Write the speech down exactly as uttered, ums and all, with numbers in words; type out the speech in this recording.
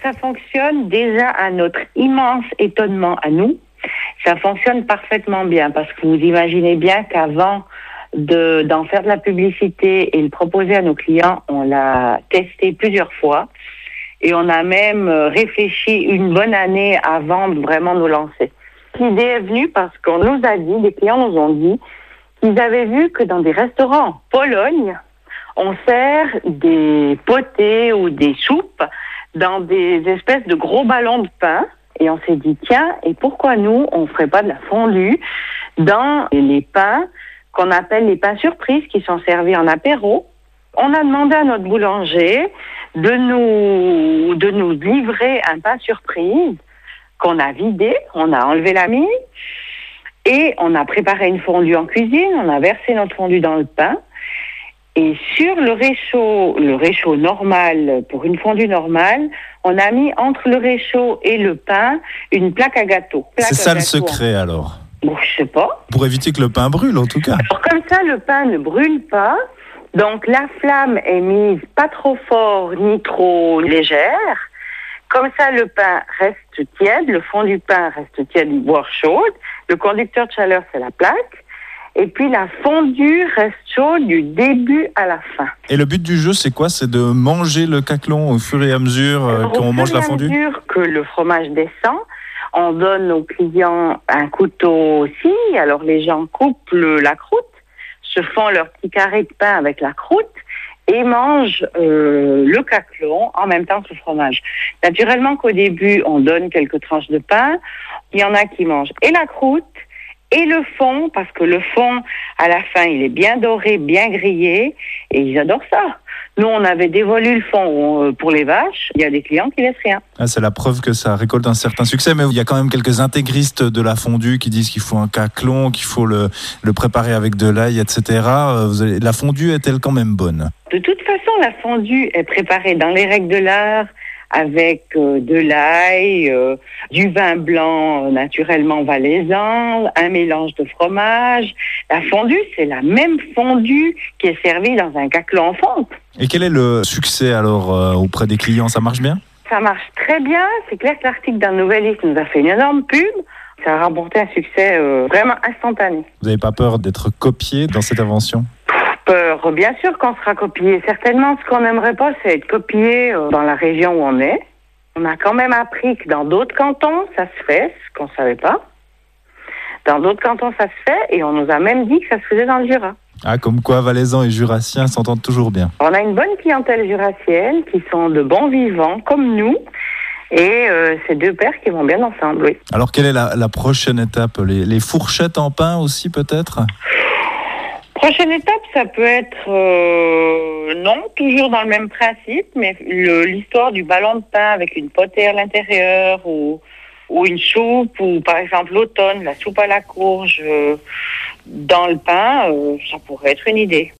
Ça fonctionne déjà à notre immense étonnement à nous. Ça fonctionne parfaitement bien parce que vous imaginez bien qu'avant de, d'en faire de la publicité et le proposer à nos clients, on l'a testé plusieurs fois et on a même réfléchi une bonne année avant de vraiment nous lancer. L'idée est venue parce qu'on nous a dit, les clients nous ont dit, qu'ils avaient vu que dans des restaurants en Pologne, on sert des potées ou des soupes dans des espèces de gros ballons de pain. Et on s'est dit, tiens, et pourquoi nous, on ne ferait pas de la fondue dans les pains qu'on appelle les pains surprises qui sont servis en apéro. On a demandé à notre boulanger de nous, de nous livrer un pain surprise qu'on a vidé, on a enlevé la mie et on a préparé une fondue en cuisine, on a versé notre fondue dans le pain. Et sur le réchaud, le réchaud normal, pour une fondue normale, on a mis entre le réchaud et le pain une plaque à gâteau. Plaque C'est ça à le gâteau. secret alors? Bon, je sais pas. Pour éviter que le pain brûle en tout cas. Alors comme ça, le pain ne brûle pas. Donc la flamme est mise pas trop fort ni trop légère. Comme ça, le pain reste tiède, le fond du pain reste tiède, voire chaude. Le conducteur de chaleur, c'est la plaque. Et puis la fondue reste chaude du début à la fin. Et le but du jeu, c'est quoi? C'est de manger le caclon au fur et à mesure euh, quand on mange la fondue? Au fur et à mesure que le fromage descend, on donne aux clients un couteau aussi. Alors les gens coupent le, la croûte, se font leur petit carré de pain avec la croûte et mangent euh, le caclon en même temps que le fromage. Naturellement qu'au début, on donne quelques tranches de pain. Il y en a qui mangent et la croûte et le fond, parce que le fond, à la fin, il est bien doré, bien grillé, et ils adorent ça. Nous, on avait dévolu le fond pour les vaches. Il y a des clients qui laissent rien. Ah, c'est la preuve que ça récolte un certain succès, mais il y a quand même quelques intégristes de la fondue qui disent qu'il faut un caclon, qu'il faut le, le préparer avec de l'ail, et cetera. Vous avez, la fondue est-elle quand même bonne? De toute façon, la fondue est préparée dans les règles de l'art, avec euh, de l'ail, euh, du vin blanc euh, naturellement valaisan, un mélange de fromage. La fondue, c'est la même fondue qui est servie dans un caclon en fonte. Et quel est le succès alors euh, auprès des clients? Ça marche bien? Ça marche très bien. C'est clair que l'article d'un Nouvelliste nous a fait une énorme pub. Ça a remporté un succès euh, vraiment instantané. Vous n'avez pas peur d'être copié dans cette invention? Peur, bien sûr qu'on sera copié. Certainement, ce qu'on n'aimerait pas, c'est être copié euh, dans la région où on est. On a quand même appris que dans d'autres cantons, ça se fait, ce qu'on ne savait pas. Dans d'autres cantons, ça se fait, et on nous a même dit que ça se faisait dans le Jura. Ah, comme quoi Valaisans et Jurassiens s'entendent toujours bien. On a une bonne clientèle jurassienne qui sont de bons vivants, comme nous, et euh, c'est deux pères qui vont bien ensemble, oui. Alors, quelle est la, la prochaine étape? les, les fourchettes en pain aussi, peut-être? Prochaine étape, ça peut être, euh, non, toujours dans le même principe, mais le, l'histoire du ballon de pain avec une potée à l'intérieur ou, ou une soupe, ou par exemple l'automne, la soupe à la courge euh, dans le pain, euh, ça pourrait être une idée.